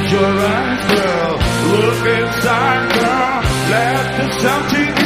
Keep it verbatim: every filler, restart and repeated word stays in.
Close your eyes, girl. Look inside, girl. Let the something